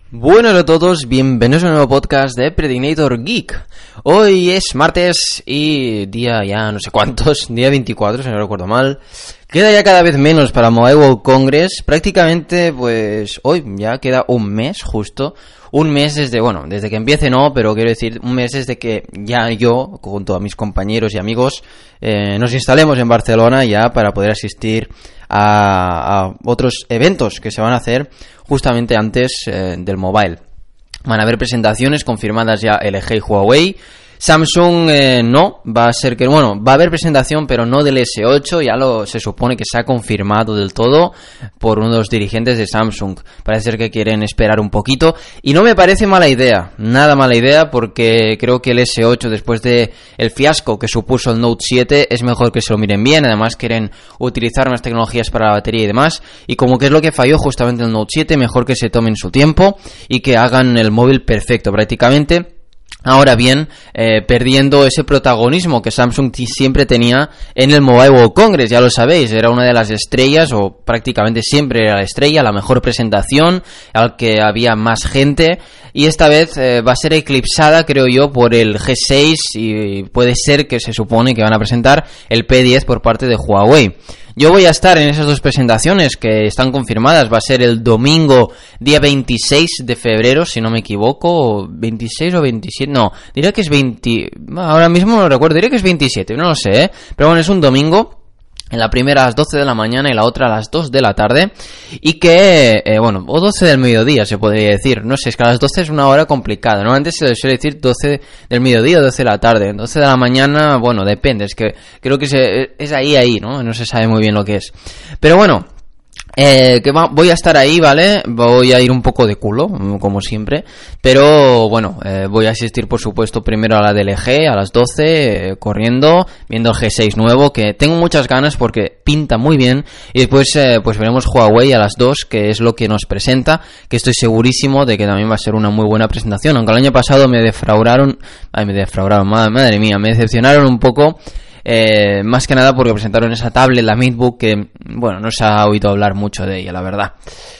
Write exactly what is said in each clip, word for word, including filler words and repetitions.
Buenos a todos, bienvenidos a un nuevo podcast de Predicnator Geek. Hoy es martes y día ya no sé cuántos, día veinticuatro si no recuerdo mal. Queda ya cada vez menos para Mobile World Congress, prácticamente pues hoy ya queda un mes justo. Un mes desde, bueno, desde que empiece no, pero quiero decir un mes desde que ya yo, junto a mis compañeros y amigos, eh, nos instalemos en Barcelona ya para poder asistir a, a otros eventos que se van a hacer justamente antes eh, del mobile. Van a haber presentaciones confirmadas ya L G y Huawei. Samsung eh, no, va a ser que, bueno, va a haber presentación pero no del S ocho, ya lo se supone que se ha confirmado del todo por uno de los dirigentes de Samsung. Parece ser que quieren esperar un poquito y no me parece mala idea, nada mala idea, porque creo que el S ocho, después de el fiasco que supuso el Note siete, es mejor que se lo miren bien. Además quieren utilizar unas tecnologías para la batería y demás, y como que es lo que falló justamente el Note siete, mejor que se tomen su tiempo y que hagan el móvil perfecto prácticamente. Ahora bien, eh, perdiendo ese protagonismo que Samsung t- siempre tenía en el Mobile World Congress, ya lo sabéis, era una de las estrellas, o prácticamente siempre era la estrella, la mejor presentación, al que había más gente, y esta vez eh, va a ser eclipsada, creo yo, por el G seis, y puede ser que se supone que van a presentar el P diez por parte de Huawei. Yo voy a estar en esas dos presentaciones que están confirmadas. Va a ser el domingo día veintiséis de febrero, si no me equivoco, veintiséis o veintisiete, no, diría que es veinte, ahora mismo no lo recuerdo, diría que es veintisiete, no lo sé, ¿eh? Pero bueno, es un domingo. En la primera a las doce de la mañana y la otra a las dos de la tarde. Y que, eh, bueno, o doce del mediodía se podría decir. No sé, es que a las doce es una hora complicada. Normalmente se suele decir doce del mediodía o doce de la tarde. doce de la mañana, bueno, depende. Es que creo que se, es ahí, ahí, ¿no? No se sabe muy bien lo que es. Pero bueno. Eh, que va, voy a estar ahí, ¿vale? Voy a ir un poco de culo, como siempre. Pero bueno, eh, voy a asistir por supuesto primero a la de L G a las doce, eh, corriendo, viendo el G seis nuevo, que tengo muchas ganas porque pinta muy bien. Y después eh, pues veremos Huawei a las dos, que es lo que nos presenta, que estoy segurísimo de que también va a ser una muy buena presentación. Aunque el año pasado me defraudaron, ay, me defraudaron, madre, madre mía, me decepcionaron un poco. Eh, más que nada porque presentaron esa tablet, la MateBook, que, bueno, no se ha oído hablar mucho de ella, la verdad.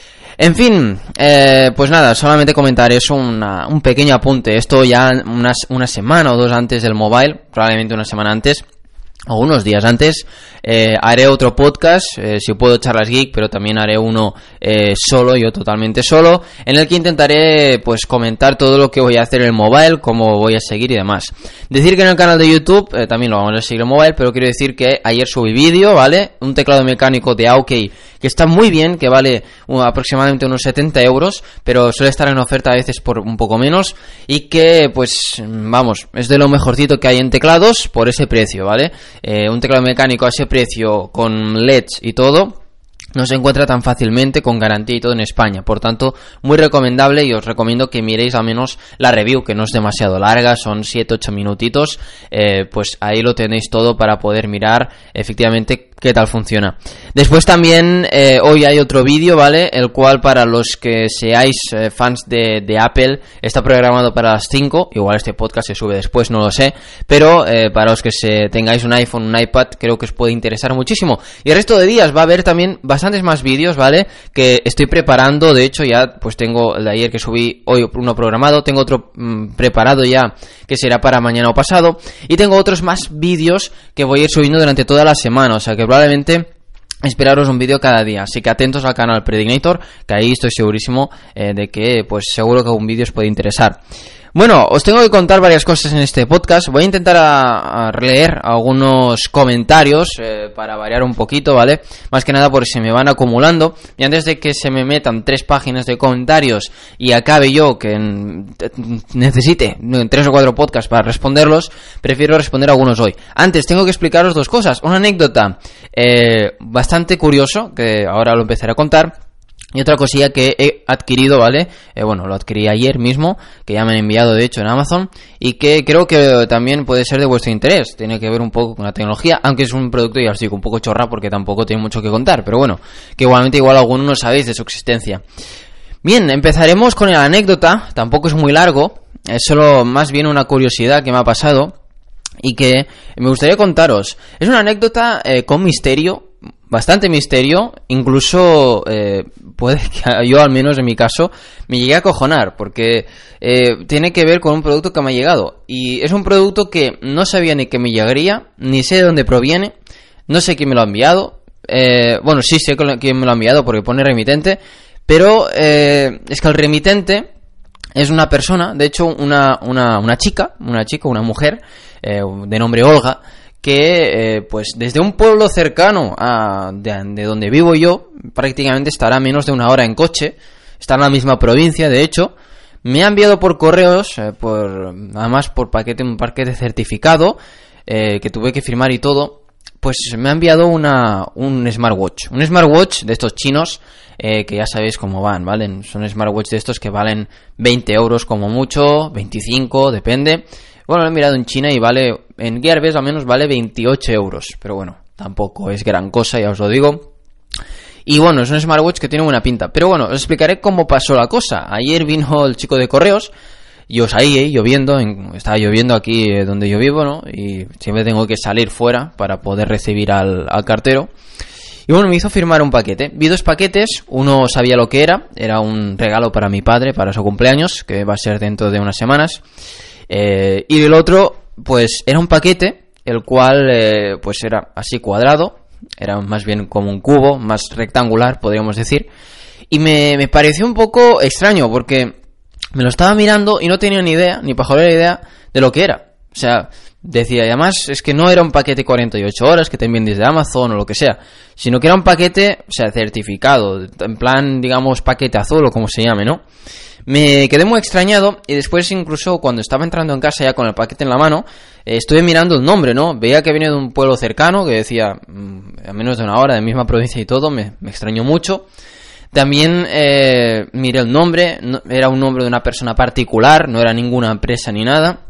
En fin, eh, pues nada, solamente comentar eso, una, un pequeño apunte. Esto ya una, una semana o dos antes del mobile, probablemente una semana antes, o unos días antes, eh, haré otro podcast, eh, si puedo charlas geek, pero también haré uno eh, solo, yo totalmente solo, en el que intentaré pues comentar todo lo que voy a hacer en el mobile, cómo voy a seguir y demás. Decir que en el canal de YouTube eh, también lo vamos a seguir en mobile, pero quiero decir que ayer subí vídeo, ¿vale? Un teclado mecánico de Aukey que está muy bien, que vale uh, aproximadamente unos setenta euros, pero suele estar en oferta a veces por un poco menos, y que pues vamos, es de lo mejorcito que hay en teclados por ese precio, ¿vale? Eh, un teclado mecánico a ese precio con L E Ds y todo no se encuentra tan fácilmente, con garantía y todo, en España. Por tanto, muy recomendable, y os recomiendo que miréis al menos la review, que no es demasiado larga, son siete ocho minutitos. Eh, pues ahí lo tenéis todo para poder mirar efectivamente qué tal funciona. Después también eh, hoy hay otro vídeo, ¿vale? El cual, para los que seáis eh, fans de, de Apple, está programado para las cinco. Igual este podcast se sube después, no lo sé. Pero eh, para los que se, tengáis un iPhone, un iPad, creo que os puede interesar muchísimo. Y el resto de días va a haber también bastantes más vídeos, ¿vale? Que estoy preparando. De hecho ya pues tengo el de ayer que subí, hoy uno programado. Tengo otro mmm, preparado ya, que será para mañana o pasado. Y tengo otros más vídeos que voy a ir subiendo durante toda la semana. O sea que probablemente esperaros un vídeo cada día, así que atentos al canal Predicnator, que ahí estoy segurísimo eh, de que pues seguro que algún vídeo os puede interesar. Bueno, os tengo que contar varias cosas en este podcast. Voy a intentar a, a leer algunos comentarios eh, para variar un poquito, ¿vale? Más que nada porque se me van acumulando, y antes de que se me metan tres páginas de comentarios y acabe yo que en, necesite tres o cuatro podcasts para responderlos, prefiero responder algunos hoy. Antes tengo que explicaros dos cosas. Una anécdota eh, bastante curioso, que ahora lo empezaré a contar. Y otra cosilla que he adquirido, ¿vale? Eh, bueno, lo adquirí ayer mismo, que ya me han enviado de hecho en Amazon, y que creo que también puede ser de vuestro interés. Tiene que ver un poco con la tecnología, aunque es un producto, ya os digo, un poco chorra porque tampoco tiene mucho que contar, pero bueno, que igualmente igual algunos no sabéis de su existencia. Bien, empezaremos con la anécdota. Tampoco es muy largo, es solo más bien una curiosidad que me ha pasado y que me gustaría contaros. Es una anécdota eh, con misterio, bastante misterio, incluso eh, puede que yo, al menos en mi caso, me llegué a acojonar, porque eh, tiene que ver con un producto que me ha llegado. Y es un producto que no sabía ni que me llegaría, ni sé de dónde proviene, no sé quién me lo ha enviado. Eh, bueno, sí sé quién me lo ha enviado porque pone remitente, pero eh, es que el remitente es una persona, de hecho una, una, una chica, una chica, una mujer, eh, de nombre Olga, que eh, pues desde un pueblo cercano a de, de donde vivo yo, prácticamente estará a menos de una hora en coche, está en la misma provincia, de hecho, me ha enviado por correos, eh, por además por paquete, un paquete certificado, eh, que tuve que firmar y todo, pues me ha enviado una un smartwatch, un smartwatch de estos chinos, eh, que ya sabéis cómo van, ¿vale? Son smartwatch de estos que valen veinte euros como mucho, veinticinco, depende. Bueno, lo he mirado en China y vale, en Gearbest al menos vale veintiocho euros. Pero bueno, tampoco es gran cosa, ya os lo digo. Y bueno, es un smartwatch que tiene buena pinta. Pero bueno, os explicaré cómo pasó la cosa. Ayer vino el chico de correos, y os ahí, eh, lloviendo, en, estaba lloviendo aquí eh, donde yo vivo, ¿no? Y siempre tengo que salir fuera para poder recibir al, al cartero. Y bueno, me hizo firmar un paquete. Vi dos paquetes, uno sabía lo que era, era un regalo para mi padre, para su cumpleaños, que va a ser dentro de unas semanas. Eh, y el otro, pues era un paquete, el cual eh, pues era así cuadrado, era más bien como un cubo, más rectangular, podríamos decir. Y me, me pareció un poco extraño, porque me lo estaba mirando y no tenía ni idea, ni pajolera idea de lo que era. O sea, decía, y además es que no era un paquete cuarenta y ocho horas que te envíen desde Amazon o lo que sea, sino que era un paquete, o sea, certificado, en plan, digamos, paquete azul o como se llame, ¿no? Me quedé muy extrañado y después, incluso cuando estaba entrando en casa ya con el paquete en la mano, eh, estuve mirando el nombre, ¿no? Veía que venía de un pueblo cercano, que decía mmm, a menos de una hora, de la misma provincia y todo, me, me extrañó mucho. También eh, miré el nombre, no, era un nombre de una persona particular, no era ninguna empresa ni nada,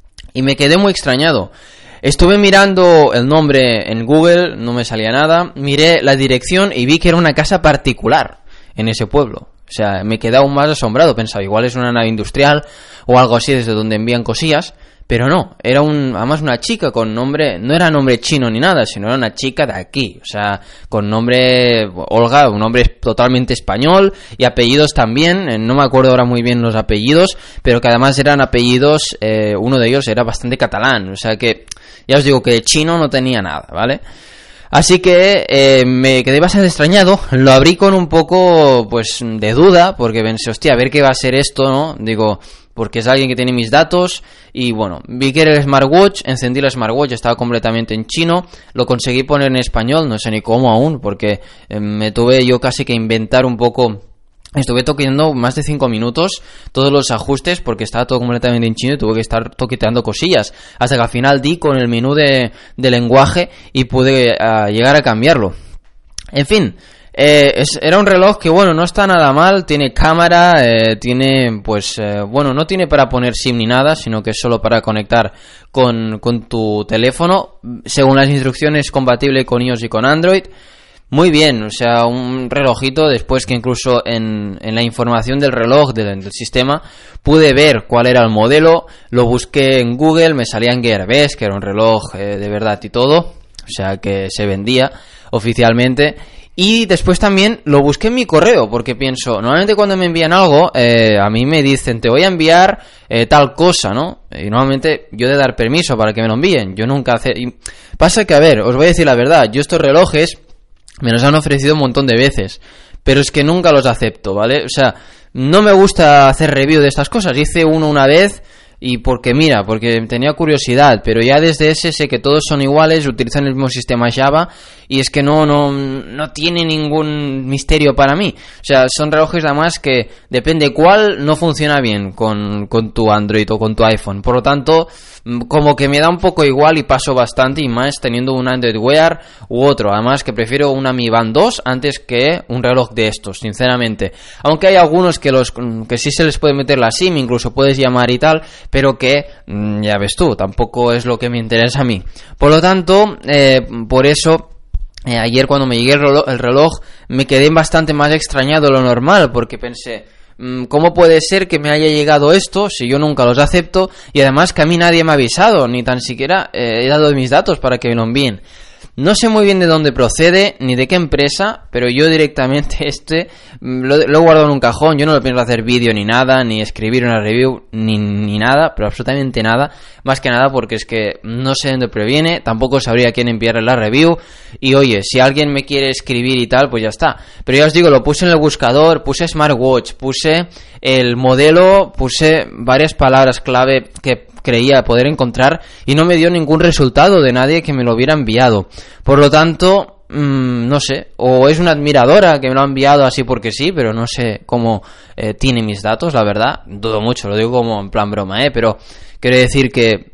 y me quedé muy extrañado. Estuve mirando el nombre en Google, no me salía nada, miré la dirección y vi que era una casa particular en ese pueblo. O sea, me quedé aún más asombrado, pensaba, igual es una nave industrial o algo así desde donde envían cosillas, pero no, era un, además una chica con nombre, no era nombre chino ni nada, sino era una chica de aquí, o sea, con nombre Olga, un nombre totalmente español y apellidos también, no me acuerdo ahora muy bien los apellidos, pero que además eran apellidos, eh, uno de ellos era bastante catalán, o sea que ya os digo que de chino no tenía nada, ¿vale? Así que eh, me quedé bastante extrañado, lo abrí con un poco pues de duda, porque pensé, hostia, a ver qué va a ser esto, ¿no? Digo, porque es alguien que tiene mis datos, y bueno, vi que era el smartwatch, encendí el smartwatch, estaba completamente en chino, lo conseguí poner en español, no sé ni cómo aún, porque eh, me tuve yo casi que inventar un poco. Estuve toqueteando más de cinco minutos todos los ajustes porque estaba todo completamente en chino y tuve que estar toqueteando cosillas hasta que al final di con el menú de, de lenguaje y pude uh, llegar a cambiarlo. En fin, eh, es, era un reloj que bueno, no está nada mal, tiene cámara, eh, tiene pues eh, bueno, no tiene para poner SIM ni nada, sino que es solo para conectar con, con tu teléfono. Según las instrucciones, compatible con iOS y con Android. Muy bien, o sea, un relojito, después que incluso en, en la información del reloj, del, del sistema, pude ver cuál era el modelo, lo busqué en Google, me salía en Gearbest, que era un reloj eh, de verdad y todo, o sea que se vendía oficialmente, y después también lo busqué en mi correo, porque pienso, normalmente cuando me envían algo, eh, a mí me dicen, te voy a enviar eh, tal cosa, ¿no? Y normalmente yo he de dar permiso para que me lo envíen, yo nunca hace... Y pasa que, a ver, os voy a decir la verdad, yo estos relojes me los han ofrecido un montón de veces, pero es que nunca los acepto, ¿vale? O sea, no me gusta hacer review de estas cosas. Hice uno una vez y porque, mira, porque tenía curiosidad, pero ya desde ese sé que todos son iguales, utilizan el mismo sistema Java y es que no, no, no tiene ningún misterio para mí. O sea, son relojes además que depende cuál no funciona bien con, con tu Android o con tu iPhone. Por lo tanto, como que me da un poco igual y paso bastante, y más teniendo un Android Wear u otro. Además que prefiero una Mi Band dos antes que un reloj de estos, sinceramente. Aunque hay algunos que los que sí se les puede meter la SIM, incluso puedes llamar y tal, pero que, ya ves tú, tampoco es lo que me interesa a mí. Por lo tanto, eh, por eso... Eh, ayer cuando me llegué el reloj, el reloj me quedé bastante más extrañado de lo normal, porque pensé, ¿cómo puede ser que me haya llegado esto si yo nunca los acepto? Y además que a mí nadie me ha avisado, ni tan siquiera eh, he dado mis datos para que me lo envíen. No sé muy bien de dónde procede ni de qué empresa, pero yo directamente este lo, lo he guardado en un cajón. Yo no lo pienso hacer vídeo ni nada, ni escribir una review, ni, ni nada, pero absolutamente nada. Más que nada porque es que no sé de dónde proviene, tampoco sabría a quién enviarle la review. Y oye, si alguien me quiere escribir y tal, pues ya está. Pero ya os digo, lo puse en el buscador, puse smartwatch, puse el modelo, puse varias palabras clave que creía poder encontrar y no me dio ningún resultado de nadie que me lo hubiera enviado. Por lo tanto, mmm, no sé, o es una admiradora que me lo ha enviado así porque sí, pero no sé cómo eh, tiene mis datos, la verdad. Dudo mucho, lo digo como en plan broma, ¿eh? Pero quiero decir que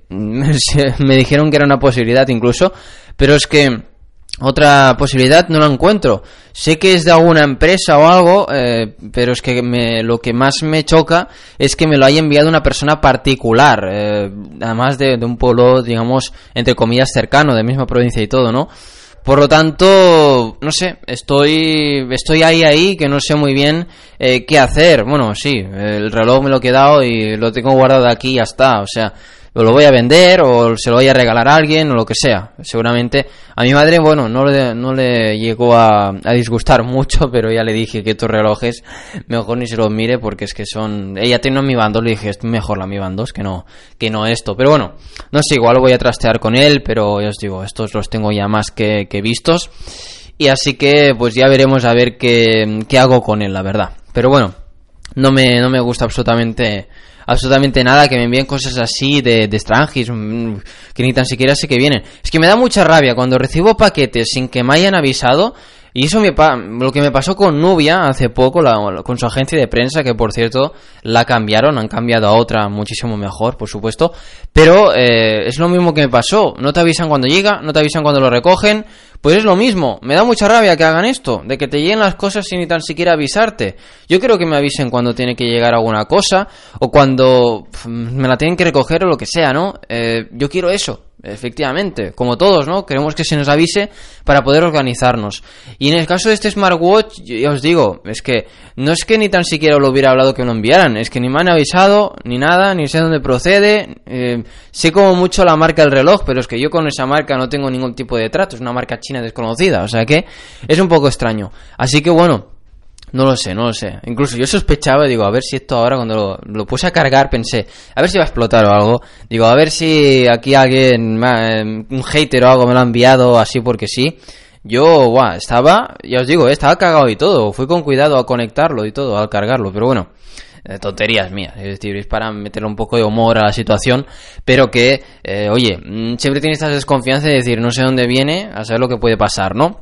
me dijeron que era una posibilidad incluso, pero es que otra posibilidad no la encuentro. Sé que es de alguna empresa o algo, eh, pero es que me, lo que más me choca es que me lo haya enviado una persona particular, eh, además de, de un pueblo, digamos, entre comillas cercano, de misma provincia y todo, ¿no? Por lo tanto, no sé, estoy estoy ahí, ahí, que no sé muy bien eh, qué hacer. Bueno, sí, el reloj me lo he quedado y lo tengo guardado aquí y ya está, o sea, o lo voy a vender o se lo voy a regalar a alguien o lo que sea. Seguramente a mi madre, bueno, no le, no le llegó a, a disgustar mucho, pero ya le dije que estos relojes mejor ni se los mire porque es que son... Ella tiene un Mi Band dos, le dije, es mejor la Mi Band dos que no, que no esto. Pero bueno, no sé, igual lo voy a trastear con él, pero ya os digo, estos los tengo ya más que, que vistos. Y así que pues ya veremos a ver qué, qué hago con él, la verdad. Pero bueno, no me, no me gusta absolutamente... absolutamente nada que me envíen cosas así de, de extranjis que ni tan siquiera sé que vienen. Es que me da mucha rabia cuando recibo paquetes sin que me hayan avisado. Y eso me pa- lo que me pasó con Nubia hace poco, la, con su agencia de prensa, que por cierto la cambiaron, han cambiado a otra muchísimo mejor, por supuesto. Pero eh, es lo mismo que me pasó, no te avisan cuando llega, no te avisan cuando lo recogen. Pues es lo mismo, me da mucha rabia que hagan esto, de que te lleguen las cosas sin ni tan siquiera avisarte. Yo quiero que me avisen cuando tiene que llegar alguna cosa, o cuando pf, me la tienen que recoger o lo que sea, ¿no? Eh, yo quiero eso, efectivamente, como todos, ¿no? Queremos que se nos avise para poder organizarnos. Y en el caso de este smartwatch, ya os digo, es que no es que ni tan siquiera lo hubiera hablado que me lo enviaran, es que ni me han avisado, ni nada, ni sé dónde procede. Eh, sé como mucho la marca del reloj, pero es que yo con esa marca no tengo ningún tipo de trato, es una marca china desconocida, o sea que es un poco extraño. Así que bueno, no lo sé, no lo sé. Incluso yo sospechaba, digo, a ver si esto ahora cuando lo, lo puse a cargar pensé, a ver si va a explotar o algo. Digo, a ver si aquí alguien, un hater o algo me lo ha enviado así porque sí. Yo, guau, estaba, ya os digo, estaba cagado y todo. Fui con cuidado a conectarlo y todo, al cargarlo, pero bueno. Tonterías mías, es decir, es para meterle un poco de humor a la situación, pero que, eh, oye, siempre tienes esta desconfianza de decir, no sé dónde viene, a saber lo que puede pasar, ¿no?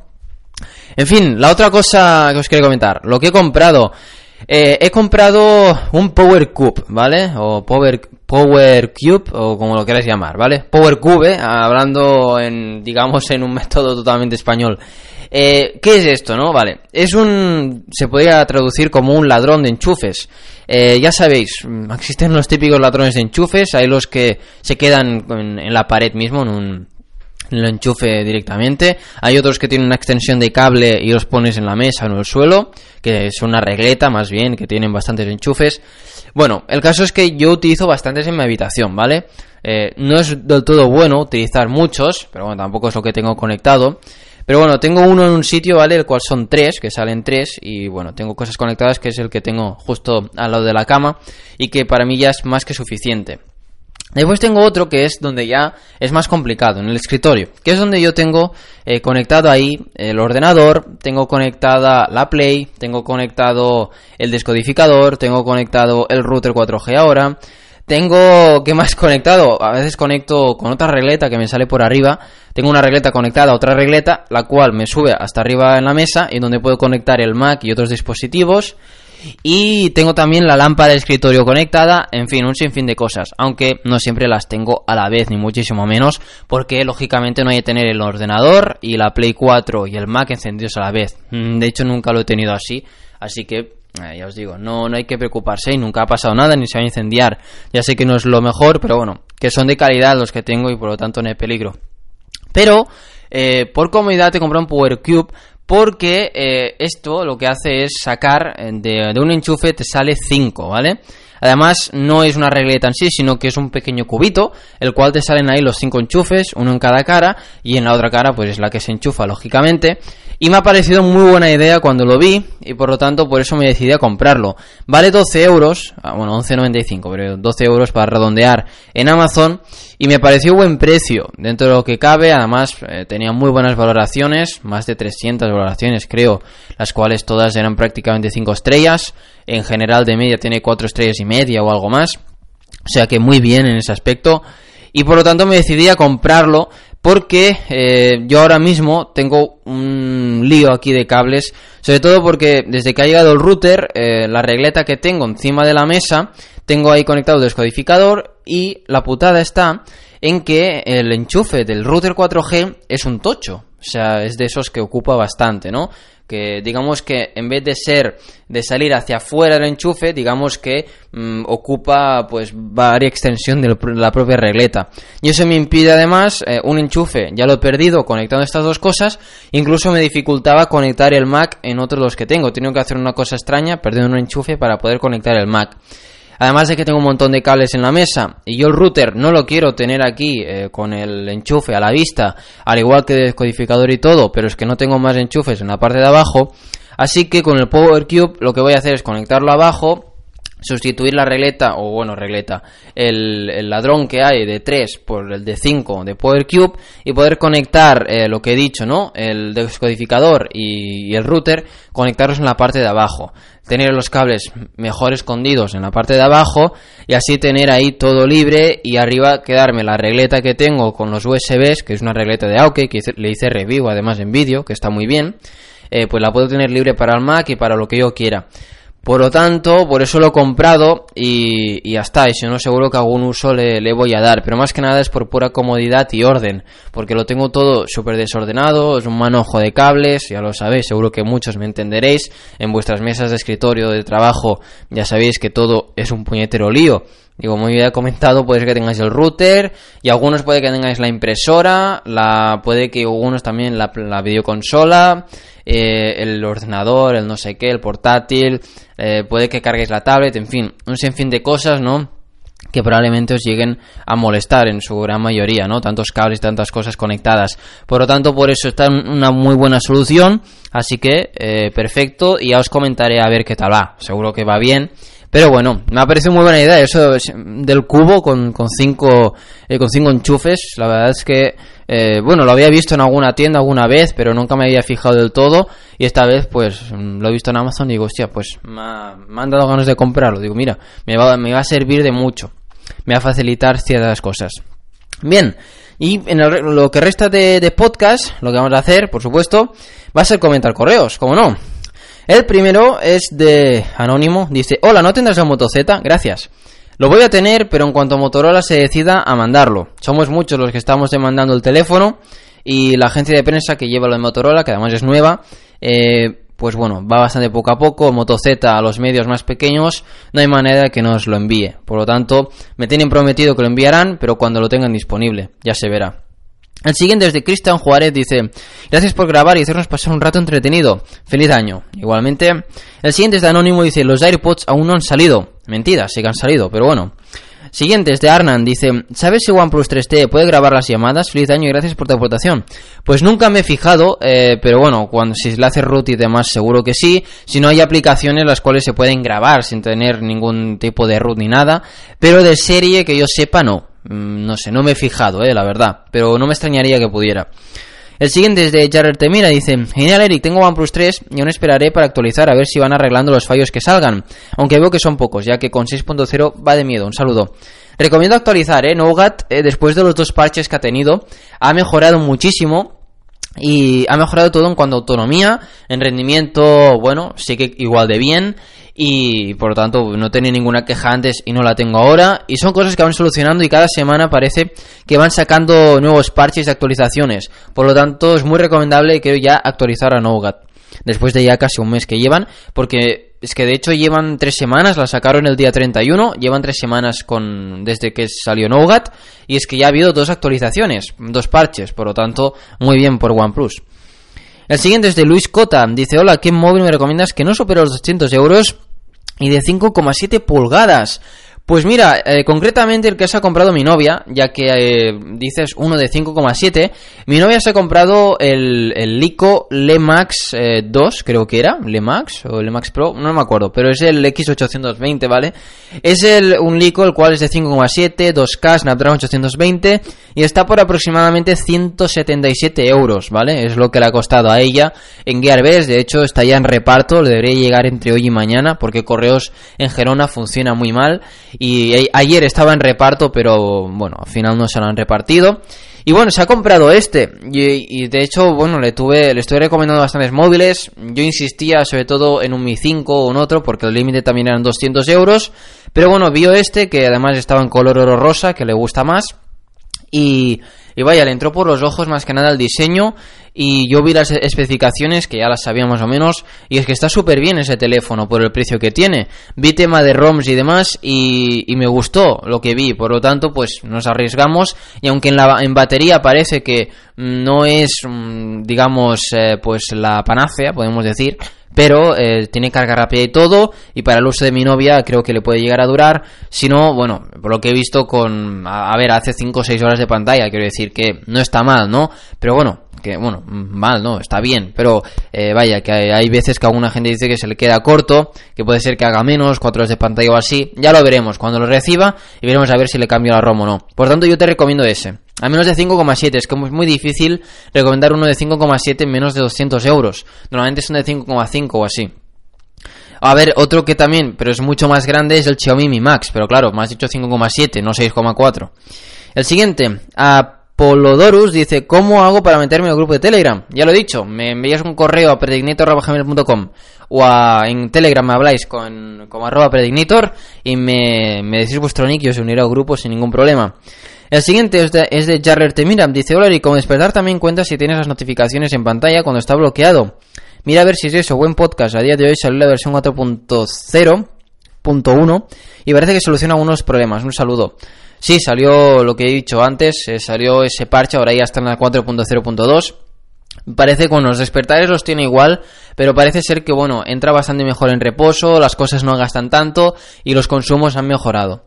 En fin, la otra cosa que os quería comentar, lo que he comprado, eh, he comprado un Power Cube, ¿vale? O Power, Power Cube, o como lo queráis llamar, ¿vale? Power Cube, eh, hablando en, digamos, en un método totalmente español. Eh, ¿Qué es esto, no? Vale, es un... se podría traducir como un ladrón de enchufes. Eh, ya sabéis, existen los típicos ladrones de enchufes, hay los que se quedan en, en la pared mismo, en un... lo enchufe directamente. Hay otros que tienen una extensión de cable y los pones en la mesa o en el suelo, que es una regleta más bien, que tienen bastantes enchufes. Bueno, el caso es que yo utilizo bastantes en mi habitación, ¿vale? Eh, no es del todo bueno utilizar muchos, pero bueno, tampoco es lo que tengo conectado. Pero bueno, tengo uno en un sitio, ¿vale? El cual son tres, que salen tres. Y bueno, tengo cosas conectadas, que es el que tengo justo al lado de la cama, y que para mí ya es más que suficiente. Después tengo otro que es donde ya es más complicado, en el escritorio, que es donde yo tengo eh, conectado ahí el ordenador, tengo conectada la Play, tengo conectado el descodificador, tengo conectado el router cuatro G ahora, tengo, ¿qué más conectado? A veces conecto con otra regleta que me sale por arriba, tengo una regleta conectada a otra regleta, la cual me sube hasta arriba en la mesa y donde puedo conectar el Mac y otros dispositivos. Y tengo también la lámpara de escritorio conectada, en fin, un sinfín de cosas, aunque no siempre las tengo a la vez, ni muchísimo menos, porque lógicamente no hay que tener el ordenador y la Play cuatro y el Mac encendidos a la vez. De hecho nunca lo he tenido así, así que eh, ya os digo, no, no hay que preocuparse y nunca ha pasado nada, ni se va a incendiar. Ya sé que no es lo mejor, pero bueno, que son de calidad los que tengo y por lo tanto no hay peligro. Pero, eh, por comodidad te compré un Power Cube, porque eh, esto lo que hace es sacar de, de un enchufe te sale cinco, ¿vale? Además, no es una regleta en sí, sino que es un pequeño cubito, el cual te salen ahí los cinco enchufes, uno en cada cara, y en la otra cara pues es la que se enchufa, lógicamente. Y me ha parecido muy buena idea cuando lo vi, y por lo tanto por eso me decidí a comprarlo. Vale doce euros, bueno, once noventa y cinco, pero doce euros para redondear en Amazon, y me pareció buen precio, dentro de lo que cabe. Además eh, tenía muy buenas valoraciones, más de trescientas valoraciones creo, las cuales todas eran prácticamente cinco estrellas. En general de media tiene cuatro estrellas y media o algo más, o sea que muy bien en ese aspecto, y por lo tanto me decidí a comprarlo porque eh, yo ahora mismo tengo un lío aquí de cables, sobre todo porque desde que ha llegado el router, eh, la regleta que tengo encima de la mesa, tengo ahí conectado el descodificador, y la putada está en que el enchufe del router cuatro G es un tocho, o sea, es de esos que ocupa bastante, ¿no? Que digamos que en vez de ser de salir hacia afuera del enchufe, digamos que mmm, ocupa pues varia extensión de la propia regleta, y eso me impide además eh, un enchufe, ya lo he perdido conectando estas dos cosas. Incluso me dificultaba conectar el Mac en otros de los que tengo, he tenido que hacer una cosa extraña, perdiendo un enchufe para poder conectar el Mac. Además de que tengo un montón de cables en la mesa, y yo el router no lo quiero tener aquí eh, con el enchufe a la vista, al igual que el descodificador y todo, pero es que no tengo más enchufes en la parte de abajo, así que con el Power Cube lo que voy a hacer es conectarlo abajo, sustituir la regleta, o bueno, regleta, el, el ladrón que hay de tres por el de cinco de Power Cube, y poder conectar eh, lo que he dicho, ¿no? El descodificador y, y el router, conectarlos en la parte de abajo, tener los cables mejor escondidos en la parte de abajo, y así tener ahí todo libre, y arriba quedarme la regleta que tengo con los U S Bs, que es una regleta de Aukey, que le hice review además en vídeo, que está muy bien, eh, pues la puedo tener libre para el Mac y para lo que yo quiera. Por lo tanto, por eso lo he comprado, y, y ya está, y si no seguro que algún uso le, le voy a dar, pero más que nada es por pura comodidad y orden, porque lo tengo todo súper desordenado, es un manojo de cables, ya lo sabéis, seguro que muchos me entenderéis, en vuestras mesas de escritorio, de trabajo, ya sabéis que todo es un puñetero lío. Y como ya he comentado, puede ser que tengáis el router, y algunos puede que tengáis la impresora, la puede que algunos también la, la videoconsola, eh, el ordenador, el no sé qué, el portátil, eh, puede que carguéis la tablet, en fin, un sinfín de cosas, ¿no?, que probablemente os lleguen a molestar en su gran mayoría, ¿no? Tantos cables, tantas cosas conectadas. Por lo tanto, por eso está una muy buena solución, así que eh, perfecto, y ya os comentaré a ver qué tal va. Seguro que va bien. Pero bueno, me ha parecido muy buena idea eso del cubo con, con cinco eh, con cinco enchufes. La verdad es que eh, bueno, lo había visto en alguna tienda alguna vez, pero nunca me había fijado del todo, y esta vez pues lo he visto en Amazon y digo, hostia, pues me, ha, me han dado ganas de comprarlo. Digo, mira, me va, me va a servir de mucho, me va a facilitar ciertas cosas. Bien, y en el, lo que resta de, de podcast, lo que vamos a hacer, por supuesto, va a ser comentar correos, como no. El primero es de Anónimo, dice: hola, ¿no tendrás el Moto Z? Gracias. Lo voy a tener, pero en cuanto Motorola se decida a mandarlo. Somos muchos los que estamos demandando el teléfono, y la agencia de prensa que lleva lo de Motorola, que además es nueva, eh, pues bueno, va bastante poco a poco. El Moto Z a los medios más pequeños no hay manera de que nos lo envíe. Por lo tanto, me tienen prometido que lo enviarán, pero cuando lo tengan disponible, ya se verá. El siguiente es de Cristian Juárez, dice: gracias por grabar y hacernos pasar un rato entretenido. Feliz año. Igualmente. El siguiente es de Anónimo, dice: los AirPods aún no han salido. Mentira, sí que han salido, pero bueno. Siguiente es de Arnan, dice: ¿sabes si OnePlus tres T puede grabar las llamadas? Feliz año y gracias por tu aportación. Pues nunca me he fijado, eh, pero bueno, cuando si le hace root y demás seguro que sí. Si no, hay aplicaciones las cuales se pueden grabar sin tener ningún tipo de root ni nada, pero de serie que yo sepa no. No sé, no me he fijado, eh, la verdad, pero no me extrañaría que pudiera. El siguiente es de Jared Temira, dice: genial, Eric, tengo OnePlus tres y aún esperaré para actualizar a ver si van arreglando los fallos que salgan, aunque veo que son pocos, ya que con seis punto cero va de miedo. Un saludo. Recomiendo actualizar, eh, Nougat, eh, después de los dos parches que ha tenido, ha mejorado muchísimo. Y ha mejorado todo en cuanto a autonomía, en rendimiento, bueno, sí que igual de bien, y por lo tanto no tenía ninguna queja antes y no la tengo ahora, y son cosas que van solucionando y cada semana parece que van sacando nuevos parches y actualizaciones. Por lo tanto es muy recomendable, creo, ya actualizar a Nougat después de ya casi un mes que llevan, porque es que de hecho llevan tres semanas, la sacaron el día treinta y uno, llevan tres semanas con desde que salió Nougat, y es que ya ha habido dos actualizaciones, dos parches, por lo tanto muy bien por OnePlus. El siguiente es de Luis Cota. Dice, hola, ¿qué móvil me recomiendas que no supere los doscientos euros y de cinco coma siete pulgadas? Pues mira, eh, concretamente el que se ha comprado mi novia, ya que eh, dices uno de cinco coma siete, mi novia se ha comprado el, el Lyco Lemax eh, dos, creo que era, Lemax o Lemax Pro, no me acuerdo, pero es el equis ochocientos veinte, ¿vale? Es el un Lyco, el cual es de cinco coma siete, dos K, Snapdragon ochocientos veinte y está por aproximadamente ciento setenta y siete euros, ¿vale? Es lo que le ha costado a ella en Gearbest. De hecho está ya en reparto, le debería llegar entre hoy y mañana, porque Correos en Gerona funciona muy mal. Y ayer estaba en reparto, pero bueno, al final no se lo han repartido. Y bueno, se ha comprado este. Y, y de hecho, bueno, le tuve, le estoy recomendando bastantes móviles. Yo insistía sobre todo en un Mi cinco o en otro, porque el límite también eran doscientos euros. Pero bueno, vio este, que además estaba en color oro rosa, que le gusta más. Y, y vaya, le entró por los ojos más que nada el diseño. Y yo vi las especificaciones, que ya las sabía más o menos, y es que está súper bien ese teléfono por el precio que tiene. Vi tema de ROMs y demás y, y me gustó lo que vi, por lo tanto pues nos arriesgamos. Y aunque en la en batería parece que no es, digamos, eh, pues la panacea, podemos decir, pero eh, tiene carga rápida y todo, y para el uso de mi novia creo que le puede llegar a durar. Si no, bueno, por lo que he visto, con a, a ver, hace cinco o seis horas de pantalla, quiero decir que no está mal, ¿no? Pero bueno, que bueno, mal no, está bien, pero eh, vaya, que hay, hay veces que alguna gente dice que se le queda corto, que puede ser que haga menos, cuatro horas de pantalla o así. Ya lo veremos cuando lo reciba y veremos a ver si le cambio la ROM o no. Por tanto, yo te recomiendo ese, a menos de cinco coma siete. Es que es muy difícil recomendar uno de cinco coma siete en menos de doscientos euros. Normalmente son de cinco coma cinco o así. A ver, otro que también, pero es mucho más grande, es el Xiaomi Mi Max, pero claro, me has dicho cinco coma siete, no seis coma cuatro. El siguiente, a Polodorus dice, ¿cómo hago para meterme en el grupo de Telegram? Ya lo he dicho, me envías un correo a predignator arroba gmail punto com o a, en Telegram me habláis con, con arroba predignator y me, me decís vuestro nick y os uniré al grupo sin ningún problema. El siguiente es de, es de Jarrer Temira. Dice, hola, y como despertar también cuenta si tienes las notificaciones en pantalla cuando está bloqueado. Mira a ver si es eso, buen podcast. A día de hoy salió la versión cuatro punto cero punto uno y parece que soluciona algunos problemas. Un saludo. Sí, salió lo que he dicho antes, eh, salió ese parche, ahora ya está en la cuatro punto cero punto dos. Parece que con los despertares los tiene igual, pero parece ser que bueno, entra bastante mejor en reposo, las cosas no gastan tanto y los consumos han mejorado.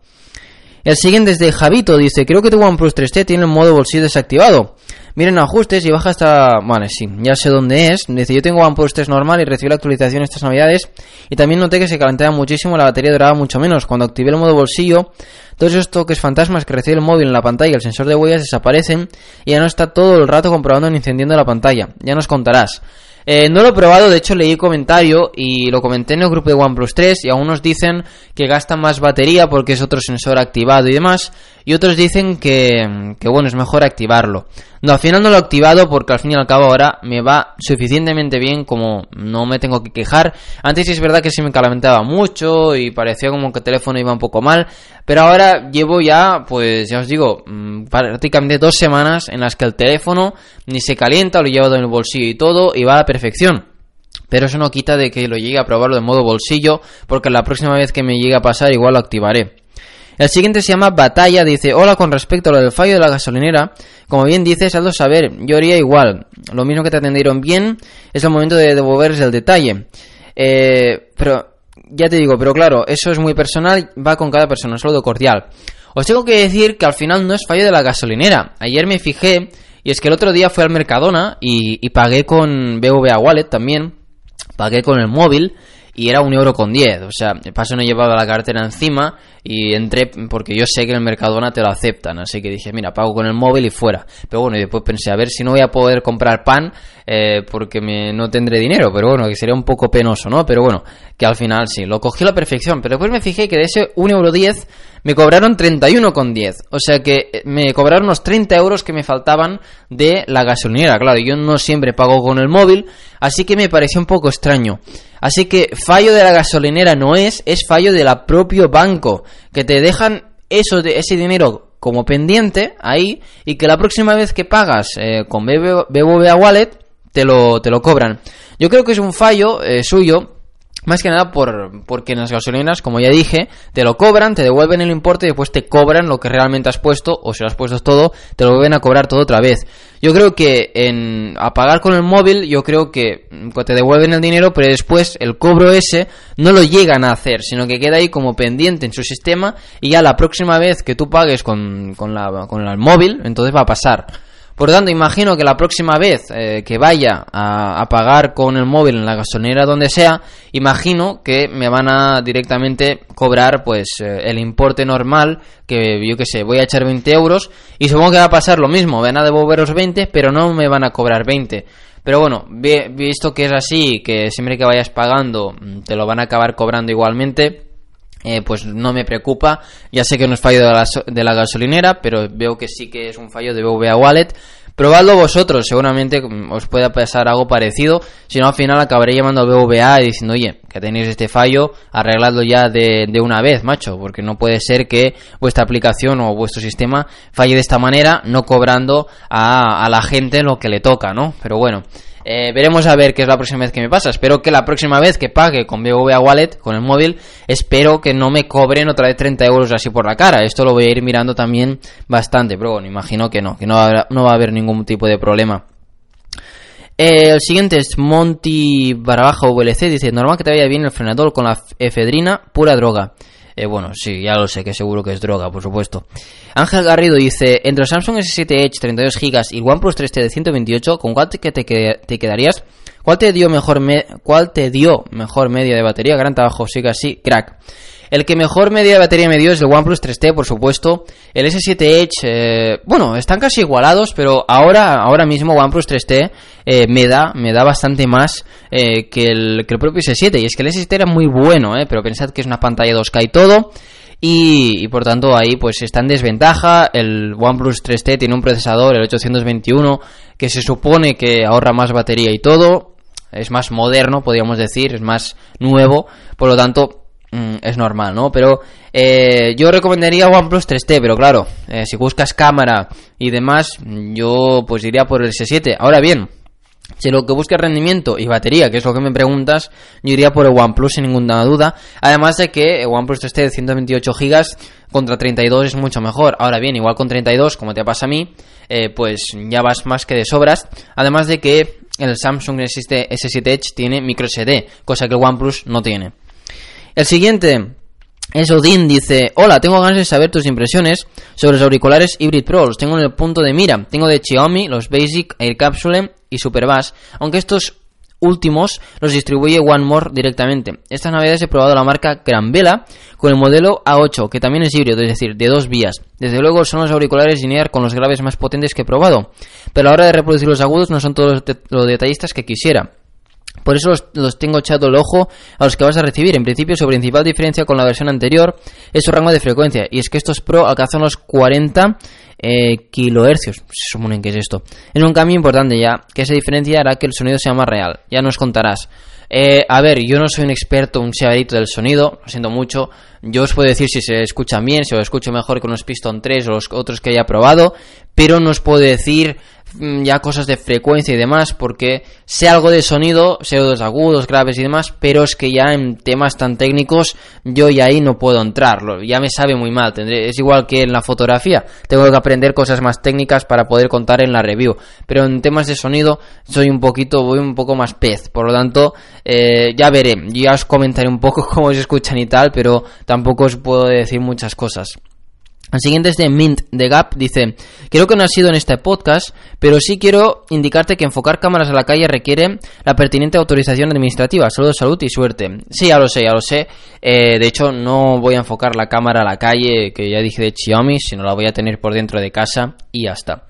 El siguiente es de Javito, dice, creo que tu OnePlus tres T tiene el modo bolsillo desactivado. Miren ajustes y baja hasta... Vale, sí, ya sé dónde es. Dice, yo tengo OnePlus tres normal y recibí la actualización estas navidades y también noté que se calentaba muchísimo, la batería duraba mucho menos. Cuando activé el modo bolsillo, todos esos toques fantasmas que recibe el móvil en la pantalla y el sensor de huellas desaparecen y ya no está todo el rato comprobando ni encendiendo la pantalla. Ya nos contarás. Eh, no lo he probado, de hecho leí el comentario y lo comenté en el grupo de OnePlus tres y algunos dicen que gasta más batería porque es otro sensor activado y demás, y otros dicen que, que bueno, es mejor activarlo. No, al final no lo he activado porque al fin y al cabo ahora me va suficientemente bien como no me tengo que quejar. Antes sí es verdad que se me calentaba mucho y parecía como que el teléfono iba un poco mal, pero ahora llevo ya, pues ya os digo, prácticamente dos semanas en las que el teléfono ni se calienta, lo llevo en el bolsillo y todo y va a la perfección. Pero eso no quita de que lo llegue a probarlo de modo bolsillo, porque la próxima vez que me llegue a pasar igual lo activaré. El siguiente se llama Batalla, dice, hola, con respecto a lo del fallo de la gasolinera, como bien dices, hazlo saber, yo haría igual, lo mismo que te atendieron bien, es el momento de devolverles el detalle. Eh, pero, ya te digo, pero claro, eso es muy personal, va con cada persona, un saludo cordial. Os tengo que decir que al final no es fallo de la gasolinera, ayer me fijé, y es que el otro día fui al Mercadona y, y pagué con B B V A Wallet también, pagué con el móvil, y era un euro con diez, o sea, de paso no llevaba la cartera encima y entré porque yo sé que en el Mercadona te lo aceptan, así que dije, mira, pago con el móvil y fuera. Pero bueno, y después pensé, a ver si no voy a poder comprar pan eh, porque me, no tendré dinero, pero bueno, que sería un poco penoso, ¿no? Pero bueno, que al final sí, lo cogí a la perfección, pero después me fijé que de ese un euro diez me cobraron treinta y uno con diez, o sea que me cobraron los treinta euros que me faltaban de la gasolinera. Claro, yo no siempre pago con el móvil, así que me pareció un poco extraño. Así que fallo de la gasolinera no es, es fallo del propio banco, que te dejan eso de ese dinero como pendiente ahí y que la próxima vez que pagas eh, con B B V A Wallet te lo, te lo cobran. Yo creo que es un fallo eh, suyo, Más que nada por porque en las gasolineras, como ya dije, te lo cobran, te devuelven el importe y después te cobran lo que realmente has puesto, o si lo has puesto todo, te lo vuelven a cobrar todo otra vez. Yo creo que en a pagar con el móvil, yo creo que te devuelven el dinero, pero después el cobro ese no lo llegan a hacer, sino que queda ahí como pendiente en su sistema y ya la próxima vez que tú pagues con, con, la, con el móvil, entonces va a pasar. Por lo tanto, imagino que la próxima vez eh, que vaya a, a pagar con el móvil en la gasolinera donde sea, imagino que me van a directamente cobrar pues eh, el importe normal, que yo que sé, voy a echar veinte euros y supongo que va a pasar lo mismo, van a devolver los veinte, pero no me van a cobrar veinte. Pero bueno, visto que es así, que siempre que vayas pagando te lo van a acabar cobrando igualmente, Eh, pues no me preocupa. Ya sé que no es fallo de la, de la gasolinera, pero veo que sí que es un fallo de B B V A Wallet. Probadlo vosotros, seguramente os pueda pasar algo parecido. Si no, al final acabaré llamando al B B V A y diciendo, oye, que tenéis este fallo, arregladlo ya de, de una vez, macho, porque no puede ser que vuestra aplicación o vuestro sistema falle de esta manera, no cobrando a, a la gente lo que le toca, ¿no? Pero bueno, Eh, veremos a ver qué es la próxima vez que me pasa. Espero que la próxima vez que pague con B B V A Wallet, con el móvil, espero que no me cobren otra vez treinta euros así por la cara. Esto lo voy a ir mirando también bastante, pero bueno, imagino que no, que no va a haber, no va a haber ningún tipo de problema. Eh, el siguiente es Monty Barabaja V L C, dice, normal que te vaya bien el frenador con la efedrina, pura droga. Eh, bueno, sí, ya lo sé, que seguro que es droga, por supuesto. Ángel Garrido dice, entre el Samsung S siete Edge treinta y dos gigas y el OnePlus tres T de ciento veintiocho, ¿con cuál te, te, te quedarías? ¿Cuál te dio mejor me, cuál te dio mejor media de batería? Gran trabajo, sí que así, crack. El que mejor media de batería me dio es el OnePlus tres T, por supuesto. El S siete Edge, eh, bueno, están casi igualados, pero ahora ahora mismo OnePlus tres T eh, me da me da bastante más eh, que, el, que el propio S siete. Y es que el S siete era muy bueno, eh, pero pensad que es una pantalla dos K y todo. Y, y por tanto ahí pues está en desventaja. El OnePlus tres T tiene un procesador, el ochocientos veintiuno, que se supone que ahorra más batería y todo. Es más moderno, podríamos decir, es más nuevo. Por lo tanto, es normal, ¿no? Pero eh, yo recomendaría OnePlus tres T, pero claro, eh, si buscas cámara y demás, yo pues iría por el S siete. Ahora bien, si lo que buscas rendimiento y batería, que es lo que me preguntas, yo iría por el OnePlus sin ninguna duda. Además de que el OnePlus tres T de ciento veintiocho gigas contra treinta y dos es mucho mejor. Ahora bien, igual con treinta y dos, como te pasa a mí, eh, pues ya vas más que de sobras. Además de que el Samsung S siete Edge tiene micro S D, cosa que el OnePlus no tiene. El siguiente es Odin, dice, hola, tengo ganas de saber tus impresiones sobre los auriculares Hybrid Pro, los tengo en el punto de mira, tengo de Xiaomi, los Basic, Air Capsule y Super Bass, aunque estos últimos los distribuye One More directamente. Estas navidades he probado la marca Granvela con el modelo A ocho, que también es híbrido, es decir, de dos vías. Desde luego son los auriculares in-ear con los graves más potentes que he probado, pero a la hora de reproducir los agudos no son todos los, de- los detallistas que quisiera. Por eso los, los tengo echado el ojo a los que vas a recibir. En principio, su principal diferencia con la versión anterior es su rango de frecuencia. Y es que estos Pro alcanzan los cuarenta eh, kilohercios. Se suponen que es esto. Es un cambio importante ya, que esa diferencia hará que el sonido sea más real. Ya nos contarás. Eh, a ver, yo no soy un experto, un señorito del sonido, lo siento mucho. Yo os puedo decir si se escuchan bien, si lo escucho mejor con los Piston tres o los otros que haya probado, pero no os puedo decir ya cosas de frecuencia y demás, porque sé algo de sonido, sé los agudos, graves y demás, pero es que ya en temas tan técnicos yo ya ahí no puedo entrar, ya me sabe muy mal. Tendré, es igual que en la fotografía, tengo que aprender cosas más técnicas para poder contar en la review, pero en temas de sonido soy un poquito, voy un poco más pez, por lo tanto eh, ya veré, ya os comentaré un poco cómo se escuchan y tal, pero tampoco os puedo decir muchas cosas. El siguiente es de Mint de Gap, dice, creo que no ha sido en este podcast, pero sí quiero indicarte que enfocar cámaras a la calle requiere la pertinente autorización administrativa. Saludos, salud y suerte. Sí, ya lo sé, ya lo sé. Eh, de hecho, no voy a enfocar la cámara a la calle, que ya dije de Xiaomi, sino la voy a tener por dentro de casa y ya está.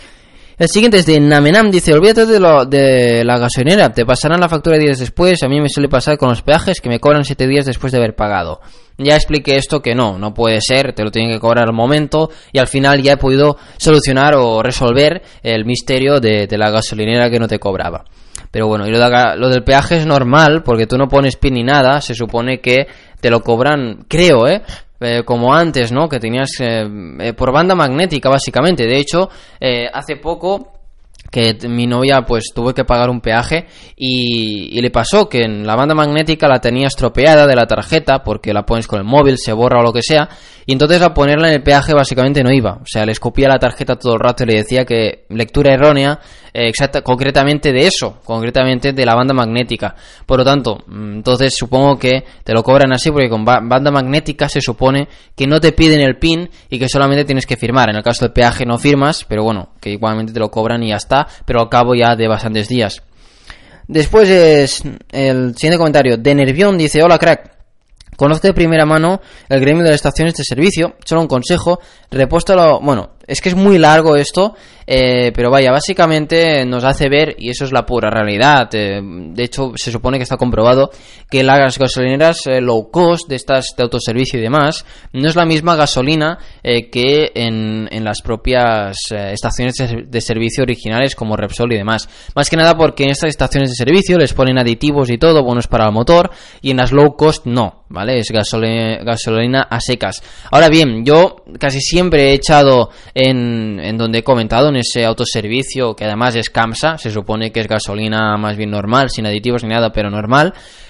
El siguiente es de Namenam, dice, olvídate de, lo, de la gasolinera, te pasarán la factura días después, a mí me suele pasar con los peajes que me cobran siete días después de haber pagado. Ya expliqué esto que no, no puede ser, te lo tienen que cobrar al momento y al final ya he podido solucionar o resolver el misterio de, de la gasolinera que no te cobraba. Pero bueno, y lo, de, lo del peaje es normal porque tú no pones pin ni nada, se supone que te lo cobran, creo, eh, eh como antes, ¿no? Que tenías eh, eh, por banda magnética básicamente. De hecho, eh, hace poco que mi novia pues tuvo que pagar un peaje y, y le pasó que en la banda magnética la tenía estropeada de la tarjeta porque la pones con el móvil, se borra o lo que sea, y entonces a ponerla en el peaje básicamente no iba, o sea, le escupía la tarjeta todo el rato y le decía que lectura errónea, eh, exacta, concretamente de eso, concretamente de la banda magnética. Por lo tanto, entonces supongo que te lo cobran así porque con ba- banda magnética se supone que no te piden el PIN y que solamente tienes que firmar. En el caso del peaje no firmas, pero bueno, que igualmente te lo cobran y ya está, pero al cabo ya de bastantes días. Después es el siguiente comentario de Nervión, dice: hola crack, conozco de primera mano el gremio de las estaciones de servicio, solo un consejo, repóstalo, bueno, es que es muy largo esto, eh, pero vaya, básicamente nos hace ver, y eso es la pura realidad, eh, de hecho se supone que está comprobado, que las gasolineras eh, low cost de estas de autoservicio y demás, no es la misma gasolina eh, que en, en las propias eh, estaciones de, de servicio originales como Repsol y demás. Más que nada porque en estas estaciones de servicio les ponen aditivos y todo, buenos para el motor, y en las low cost no, ¿vale? Es gasolina, gasolina a secas. Ahora bien, yo casi siempre he echado en, en donde he comentado, en ese autoservicio que además es CAMSA, se supone que es gasolina más bien normal, sin aditivos ni nada, pero normal.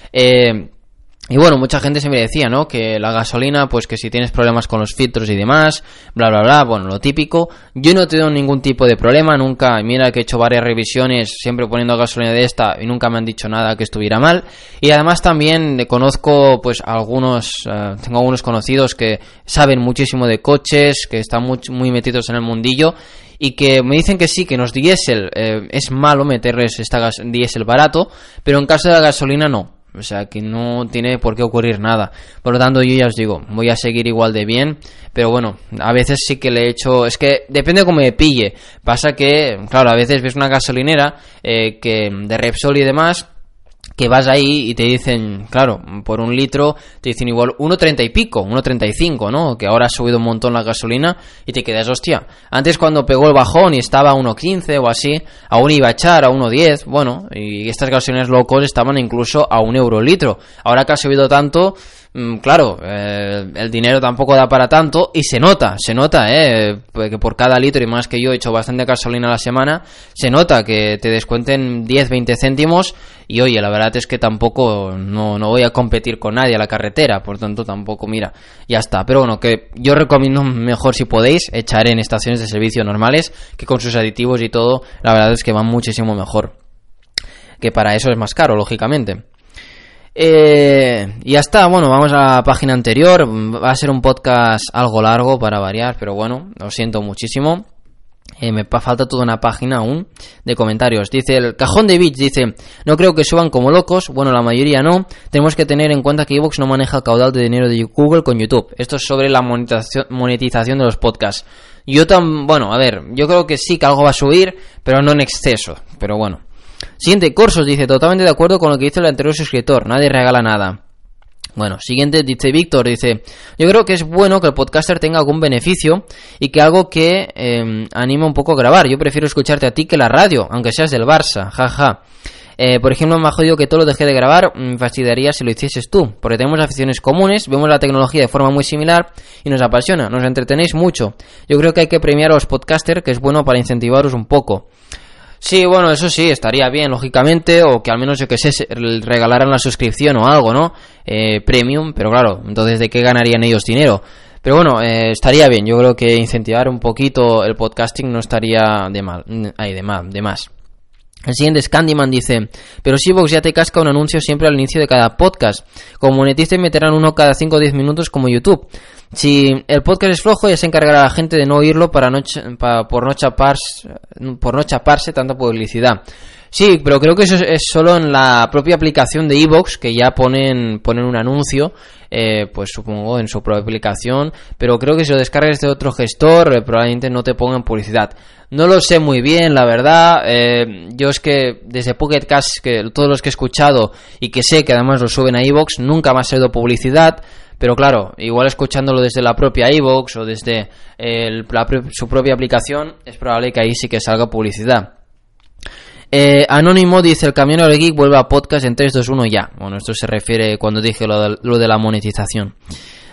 Eh, y bueno, mucha gente siempre decía, ¿no? Que la gasolina, pues que si tienes problemas con los filtros y demás, bla bla bla, bueno, lo típico. Yo no he tenido ningún tipo de problema, nunca, mira que he hecho varias revisiones siempre poniendo gasolina de esta y nunca me han dicho nada que estuviera mal. Y además también conozco pues algunos, uh, tengo algunos conocidos que saben muchísimo de coches, que están muy, muy metidos en el mundillo, y que me dicen que sí, que en los diésel eh, es malo meterles esta gas- diésel barato, pero en caso de la gasolina no. O sea, que no tiene por qué ocurrir nada. Por lo tanto, yo ya os digo, voy a seguir igual de bien. Pero bueno, a veces sí que le he hecho... Es que depende de cómo me pille. Pasa que, claro, a veces ves una gasolinera eh, que de Repsol y demás, que vas ahí y te dicen, claro, por un litro te dicen igual uno treinta y pico, uno treinta y cinco, ¿no? Que ahora ha subido un montón la gasolina y te quedas, hostia. Antes cuando pegó el bajón y estaba a uno quince o así, aún iba a echar a uno diez, bueno, y estas gasolineras low cost estaban incluso a un euro el litro. Ahora que ha subido tanto, claro, eh, el dinero tampoco da para tanto y se nota, se nota, eh, que por cada litro, y más que yo he hecho bastante gasolina a la semana, se nota que te descuenten diez, veinte céntimos y oye, la verdad es que tampoco no, no voy a competir con nadie a la carretera, por tanto tampoco, mira, ya está. Pero bueno, que yo recomiendo mejor, si podéis, echar en estaciones de servicio normales, que con sus aditivos y todo, la verdad es que van muchísimo mejor, que para eso es más caro, lógicamente. Eh, y ya está, bueno, vamos a la página anterior. Va a ser un podcast algo largo para variar, pero bueno, lo siento muchísimo. Eh, me falta toda una página aún de comentarios. Dice el Cajón de Bits, dice: no creo que suban como locos, bueno, la mayoría no. Tenemos que tener en cuenta que iVoox no maneja el caudal de dinero de Google con YouTube. Esto es sobre la monetización, monetización de los podcasts. Yo tan, bueno, a ver, yo creo que sí que algo va a subir, pero no en exceso, pero bueno. Siguiente, Corsos dice: totalmente de acuerdo con lo que dice el anterior suscriptor, nadie regala nada. Bueno, siguiente, dice Víctor, dice: yo creo que es bueno que el podcaster tenga algún beneficio y que algo que eh, anima un poco a grabar. Yo prefiero escucharte a ti que la radio, aunque seas del Barça, jaja. Eh, por ejemplo, me ha jodido que todo lo dejé de grabar, me fastidiaría si lo hicieses tú, porque tenemos aficiones comunes, vemos la tecnología de forma muy similar y nos apasiona, nos entretenéis mucho. Yo creo que hay que premiar a los podcasters, que es bueno para incentivaros un poco. Sí, bueno, eso sí, estaría bien, lógicamente, o que al menos, yo que sé, regalaran la suscripción o algo, ¿no? Eh, premium, pero claro, entonces ¿de qué ganarían ellos dinero? Pero bueno, eh, estaría bien, yo creo que incentivar un poquito el podcasting no estaría de mal, ay, de mal, de más. El siguiente es Candyman, dice: pero si iVoox ya te casca un anuncio siempre al inicio de cada podcast. Como monetice meterán uno cada cinco o diez minutos como YouTube. Si el podcast es flojo, ya se encargará la gente de no oírlo para no ch- para, por, no chaparse, por no chaparse tanta publicidad. Sí, pero creo que eso es, es solo en la propia aplicación de iVoox, que ya ponen ponen un anuncio, eh, pues supongo en su propia aplicación, pero creo que si lo descargas de otro gestor, eh, probablemente no te pongan publicidad. No lo sé muy bien, la verdad. Eh, yo es que desde Pocket Cast, que todos los que he escuchado y que sé que además lo suben a iVoox, nunca me ha salido publicidad. Pero claro, igual escuchándolo desde la propia iVoox o desde el, la, su propia aplicación, es probable que ahí sí que salga publicidad. Eh, Anónimo dice: el Camionero Geek vuelve a podcast en tres, dos, uno ya. Bueno, esto se refiere cuando dije lo de, lo de la monetización.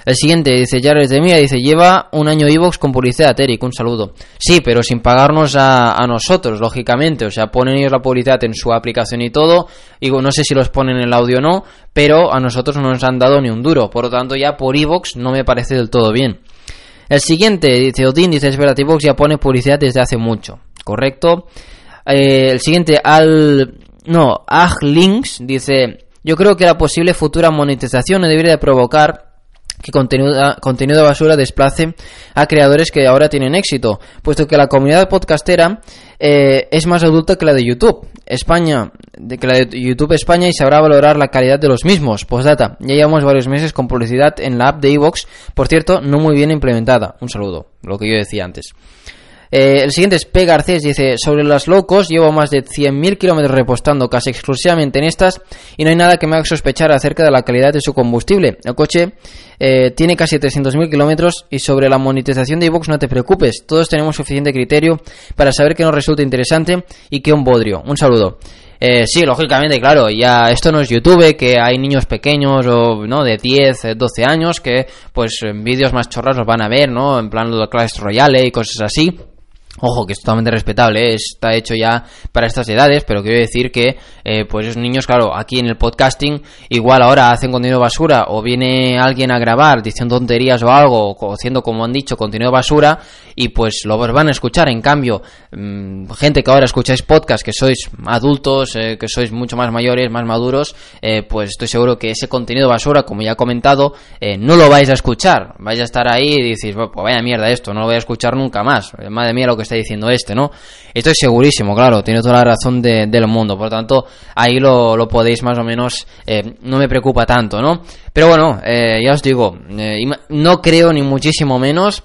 El siguiente dice Jared de Mira, dice lleva un año iVoox con publicidad, Eric, un saludo. Sí, pero sin pagarnos a, a nosotros, lógicamente, o sea, ponen ellos la publicidad en su aplicación y todo, y no sé si los ponen en el audio o no, pero a nosotros no nos han dado ni un duro, por lo tanto ya por iVoox no me parece del todo bien. El siguiente dice Odín, dice es verdad, iVoox ya pone publicidad desde hace mucho, correcto. Eh, el siguiente al... no, Aglinks dice yo creo que la posible futura monetización no debería de provocar que contenido, contenido de basura desplace a creadores que ahora tienen éxito, puesto que la comunidad podcastera eh, es más adulta que la de YouTube España, de que la de YouTube España y sabrá valorar la calidad de los mismos. Postdata, ya llevamos varios meses con publicidad en la app de iVoox, por cierto, no muy bien implementada. Un saludo, lo que yo decía antes. Eh, el siguiente es P. Garcés, dice sobre las low cost llevo más de cien mil kilómetros repostando casi exclusivamente en estas y no hay nada que me haga sospechar acerca de la calidad de su combustible. El coche eh, tiene casi trescientos mil kilómetros y sobre la monetización de iVoox no te preocupes, todos tenemos suficiente criterio para saber que nos resulta interesante y que un bodrio. Un saludo. Eh, sí, lógicamente, claro, ya esto no es YouTube, que hay niños pequeños o no de diez, doce años que pues en vídeos más chorras los van a ver, ¿no? En plan de Clash Royale y cosas así. Ojo, que es totalmente respetable, ¿eh? Está hecho ya para estas edades, pero quiero decir que eh, pues esos niños, claro, aquí en el podcasting igual ahora hacen contenido basura o viene alguien a grabar diciendo tonterías o algo, o haciendo, como han dicho, contenido basura y pues lo van a escuchar. En cambio, mmm, gente que ahora escucháis podcast, que sois adultos, eh, que sois mucho más mayores, más maduros, eh, pues estoy seguro que ese contenido basura, como ya he comentado, eh, no lo vais a escuchar, vais a estar ahí y decís, pues vaya mierda esto, no lo voy a escuchar nunca más, madre mía lo que está diciendo este, ¿no? Estoy segurísimo, claro, tiene toda la razón de, del mundo, por lo tanto, ahí lo, lo podéis más o menos, eh, no me preocupa tanto, ¿no? Pero bueno, eh, ya os digo, eh, no creo ni muchísimo menos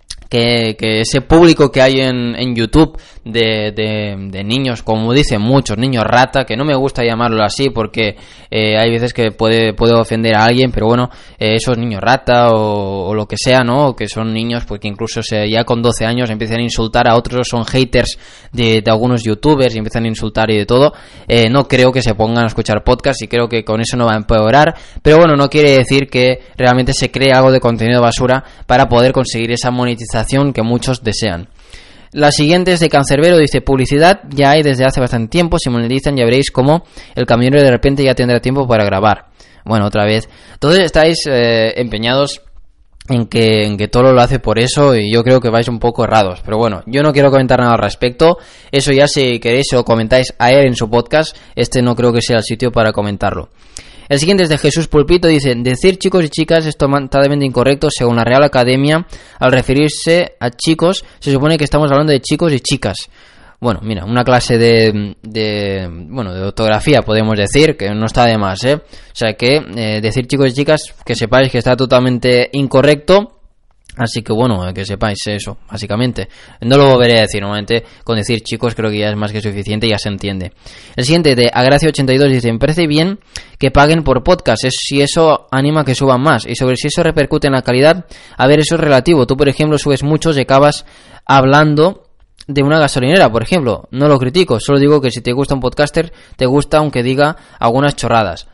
que, que ese público que hay en, en YouTube de, de, de niños, como dicen muchos, niños rata, que no me gusta llamarlo así porque eh, hay veces que puede, puede ofender a alguien, pero bueno, eh, esos niños rata o, o lo que sea, ¿no? Que son niños pues que incluso se, ya con doce años empiezan a insultar a otros, son haters de, de algunos youtubers y empiezan a insultar y de todo. Eh, no creo que se pongan a escuchar podcast y creo que con eso no va a empeorar, pero bueno, no quiere decir que realmente se cree algo de contenido basura para poder conseguir esa monetización que muchos desean. La siguiente es de Cancerbero, dice publicidad ya hay desde hace bastante tiempo, si monetizan ya veréis cómo el camionero de repente ya tendrá tiempo para grabar. Bueno, otra vez, todos estáis eh, empeñados en que, en que Tolo lo hace por eso y yo creo que vais un poco errados, pero bueno, yo no quiero comentar nada al respecto, eso ya si queréis se lo comentáis a él en su podcast, este no creo que sea el sitio para comentarlo. El siguiente es de Jesús Pulpito, dice decir chicos y chicas es totalmente incorrecto según la Real Academia. Al referirse a chicos se supone que estamos hablando de chicos y chicas. Bueno, mira, una clase de, de bueno, de ortografía podemos decir, que no está de más, ¿eh? O sea que eh, decir chicos y chicas, que sepáis que está totalmente incorrecto. Así que bueno, que sepáis eso, básicamente. No lo volveré a decir, normalmente con decir chicos creo que ya es más que suficiente, ya se entiende. El siguiente de Agracia ochenta y dos dice, me parece bien que paguen por podcast, es, si eso anima a que suban más. Y sobre si eso repercute en la calidad, a ver, eso es relativo. Tú, por ejemplo, subes muchos y acabas hablando de una gasolinera, por ejemplo. No lo critico, solo digo que si te gusta un podcaster, te gusta aunque diga algunas chorradas.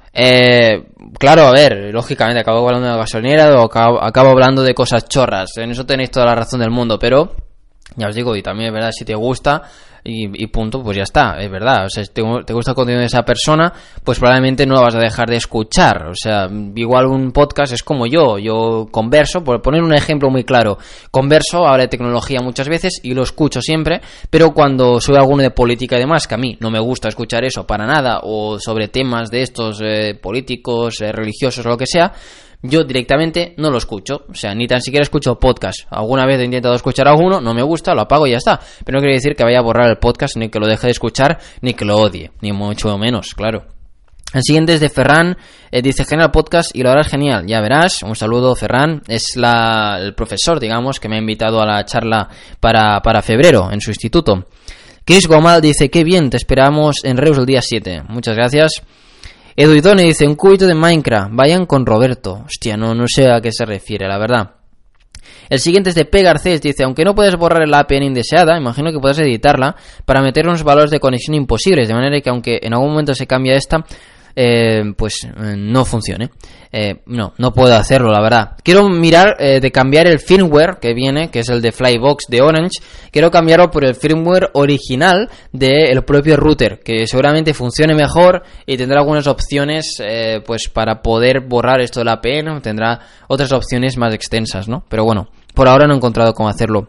Eh, claro, a ver, lógicamente acabo hablando de gasolinera o acabo, acabo hablando de cosas chorras, en eso tenéis toda la razón del mundo, pero ya os digo, y también es verdad, si te gusta y, y punto, pues ya está, es verdad, o sea, si te, te gusta el contenido de esa persona, pues probablemente no lo vas a dejar de escuchar, o sea, igual un podcast es como yo, yo converso, por poner un ejemplo muy claro, converso, hablo de tecnología muchas veces y lo escucho siempre, pero cuando sube alguno de política y demás, que a mí no me gusta escuchar eso para nada, o sobre temas de estos eh, políticos, eh, religiosos o lo que sea, yo directamente no lo escucho, o sea, ni tan siquiera escucho podcast. Alguna vez he intentado escuchar alguno, no me gusta, lo apago y ya está. Pero no quiere decir que vaya a borrar el podcast, ni que lo deje de escuchar, ni que lo odie, ni mucho menos, claro. El siguiente es de Ferran, eh, dice genial podcast y lo harás genial, ya verás. Un saludo, Ferran, es la, el profesor, digamos, que me ha invitado a la charla para, para febrero en su instituto. Chris Gomal dice, qué bien, te esperamos en Reus el día siete. Muchas gracias. Edu Idone dice, un cubito de Minecraft, vayan con Roberto. Hostia, no, no sé a qué se refiere, la verdad. El siguiente es de P. Garcés, dice, aunque no puedes borrar la A P N indeseada, imagino que puedes editarla para meter unos valores de conexión imposibles, de manera que aunque en algún momento se cambia esta, eh, pues eh, no funcione. Eh, no, no puedo hacerlo, la verdad. Quiero mirar eh, de cambiar el firmware que viene, que es el de Flybox de Orange. Quiero cambiarlo por el firmware original del propio router, que seguramente funcione mejor y tendrá algunas opciones eh, pues para poder borrar esto de la A P N. Tendrá otras opciones más extensas, ¿no? Pero bueno, por ahora no he encontrado cómo hacerlo.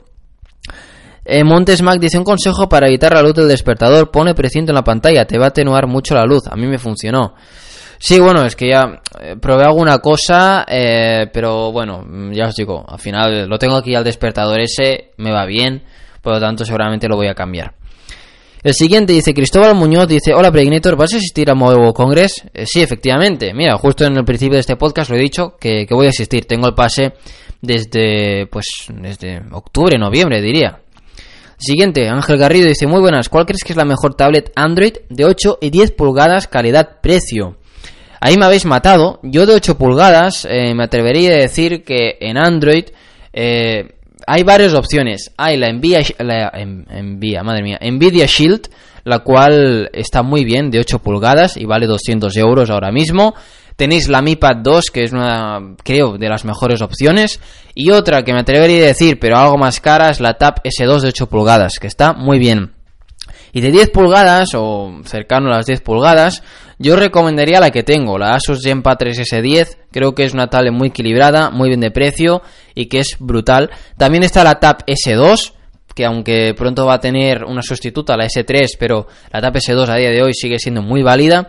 Eh, Montes Mac dice: un consejo para evitar la luz del despertador, pone precinto en la pantalla, te va a atenuar mucho la luz. A mí me funcionó. Sí, bueno, es que ya eh, probé alguna cosa, eh, pero bueno, ya os digo, al final lo tengo aquí al despertador ese, me va bien, por lo tanto seguramente lo voy a cambiar. El siguiente dice Cristóbal Muñoz, dice: hola Predicnator, ¿vas a asistir a Mobile Congress? Eh, sí, efectivamente, mira, justo en el principio de este podcast lo he dicho, que, que voy a asistir, tengo el pase desde, pues, desde octubre, noviembre diría. Siguiente, Ángel Garrido dice: muy buenas, ¿cuál crees que es la mejor tablet Android de ocho y diez pulgadas calidad-precio? Ahí me habéis matado. Yo de ocho pulgadas eh, me atrevería a decir que en Android eh, hay varias opciones. Hay la Nvidia, la Nvidia, madre mía, Nvidia Shield, la cual está muy bien, de ocho pulgadas y vale doscientos euros ahora mismo. Tenéis la Mi Pad dos, que es una, creo, de las mejores opciones. Y otra que me atrevería a decir, pero algo más cara, es la Tab ese dos de ocho pulgadas, que está muy bien. Y de diez pulgadas, o cercano a las diez pulgadas, yo recomendaría la que tengo, la Asus Zenpad tres ese diez. Creo que es una tablet muy equilibrada, muy bien de precio y que es brutal. También está la Tab ese dos, que aunque pronto va a tener una sustituta, la ese tres, pero la Tab ese dos a día de hoy sigue siendo muy válida.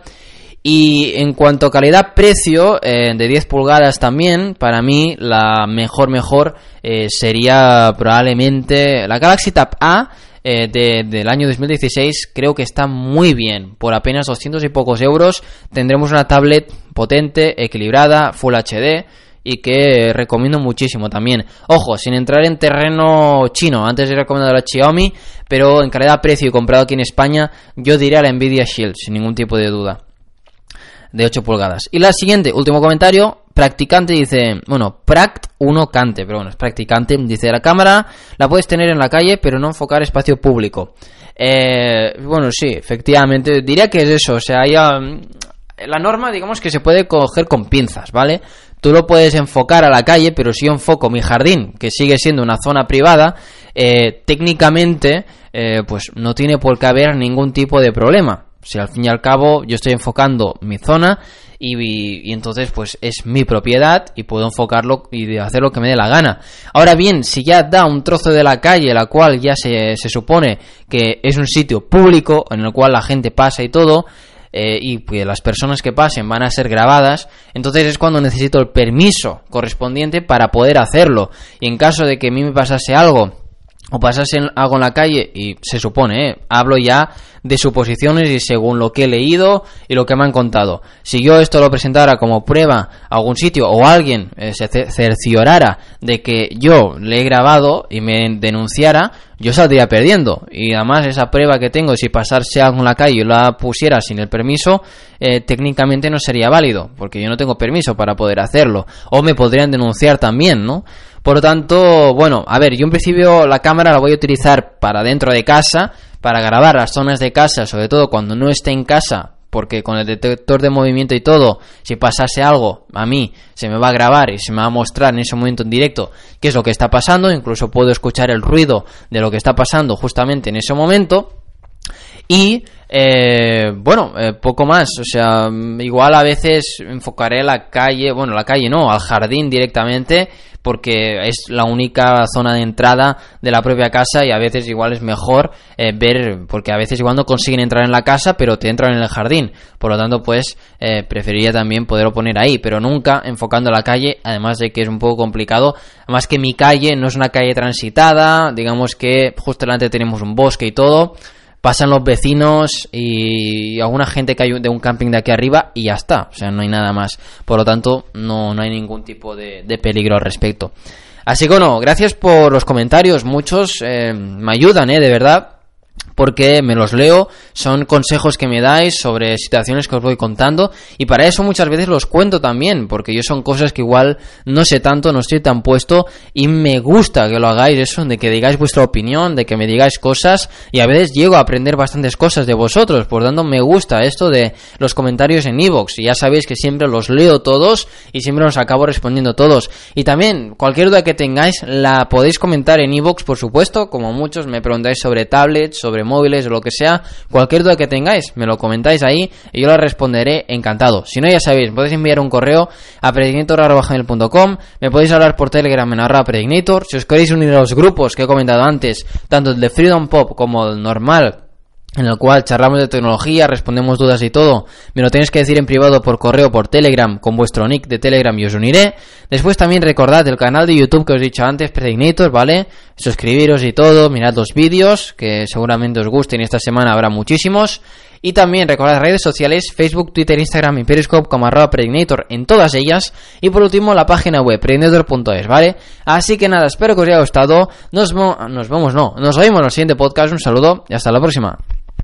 Y en cuanto a calidad-precio, eh, de diez pulgadas también, para mí la mejor mejor eh, sería probablemente la Galaxy Tab A eh, de, del año dos mil dieciséis. Creo que está muy bien, por apenas doscientos y pocos euros tendremos una tablet potente, equilibrada, Full H D y que recomiendo muchísimo también. Ojo, sin entrar en terreno chino, antes he recomendado la Xiaomi, pero en calidad-precio y comprado aquí en España, yo diría la Nvidia Shield, sin ningún tipo de duda. De ocho pulgadas. Y la siguiente, último comentario, Practicante dice, bueno, Pract uno Cante, pero bueno, es Practicante, dice: la cámara la puedes tener en la calle, pero no enfocar espacio público. Eh, bueno, sí, efectivamente, diría que es eso, o sea, hay, um, la norma, digamos que se puede coger con pinzas, ¿vale? Tú lo puedes enfocar a la calle, pero si yo enfoco mi jardín, que sigue siendo una zona privada, eh, técnicamente, eh, pues no tiene por qué haber ningún tipo de problema. Si al fin y al cabo yo estoy enfocando mi zona y, y, y entonces pues es mi propiedad y puedo enfocarlo y hacer lo que me dé la gana. Ahora bien, si ya da un trozo de la calle, la cual ya se, se supone que es un sitio público en el cual la gente pasa y todo, eh, y que las personas que pasen van a ser grabadas, entonces es cuando necesito el permiso correspondiente para poder hacerlo. Y en caso de que a mí me pasase algo o pasase algo en la calle, y se supone, ¿eh? Hablo ya de suposiciones y según lo que he leído y lo que me han contado. Si yo esto lo presentara como prueba a algún sitio o alguien eh, se cerciorara de que yo le he grabado y me denunciara, yo saldría perdiendo. Y además esa prueba que tengo, si pasarse algo en la calle y la pusiera sin el permiso, eh, técnicamente no sería válido, porque yo no tengo permiso para poder hacerlo. O me podrían denunciar también, ¿no? Por lo tanto, bueno, a ver, yo en principio la cámara la voy a utilizar para dentro de casa, para grabar las zonas de casa, sobre todo cuando no esté en casa, porque con el detector de movimiento y todo, si pasase algo a mí, se me va a grabar y se me va a mostrar en ese momento en directo qué es lo que está pasando, incluso puedo escuchar el ruido de lo que está pasando justamente en ese momento. Y eh, bueno, eh, poco más, o sea, igual a veces enfocaré la calle, bueno, la calle no, al jardín directamente, porque es la única zona de entrada de la propia casa y a veces igual es mejor eh, ver, porque a veces igual no consiguen entrar en la casa, pero te entran en el jardín, por lo tanto pues eh, preferiría también poderlo poner ahí, pero nunca enfocando la calle, además de que es un poco complicado, además que mi calle no es una calle transitada, digamos que justo delante tenemos un bosque y todo, pasan los vecinos y alguna gente que hay de un camping de aquí arriba y ya está, o sea, no hay nada más. Por lo tanto, no, no hay ningún tipo de, de peligro al respecto. Así que bueno, gracias por los comentarios, muchos eh, me ayudan, eh, de verdad. porque me los leo, son consejos que me dais sobre situaciones que os voy contando, y para eso muchas veces los cuento también, porque yo son cosas que igual no sé tanto, no estoy tan puesto, y me gusta que lo hagáis, eso, de que digáis vuestra opinión, de que me digáis cosas, y a veces llego a aprender bastantes cosas de vosotros, por tanto me gusta esto de los comentarios en iVoox, y ya sabéis que siempre los leo todos, y siempre os acabo respondiendo todos, y también cualquier duda que tengáis, la podéis comentar en iVoox, por supuesto, como muchos me preguntáis sobre tablets, sobre móviles o lo que sea, cualquier duda que tengáis me lo comentáis ahí y yo la responderé encantado. Si no, ya sabéis, podéis enviar un correo a predignator arroba gmail punto com, me podéis hablar por Telegram en arroba predignator. Si os queréis unir a los grupos que he comentado antes, tanto el de Freedom Pop como el normal, en el cual charlamos de tecnología, respondemos dudas y todo, me lo tenéis que decir en privado por correo, por Telegram, con vuestro nick de Telegram y os uniré. Después también recordad el canal de YouTube que os he dicho antes, Predignator, ¿vale? Suscribiros y todo, mirad los vídeos, que seguramente os gusten y esta semana habrá muchísimos. Y también recordad redes sociales, Facebook, Twitter, Instagram y Periscope como arroba Predignator en todas ellas. Y por último la página web, predignator punto es, ¿vale? Así que nada, espero que os haya gustado. Nos, mo- nos vemos, no, nos vemos en el siguiente podcast. Un saludo y hasta la próxima.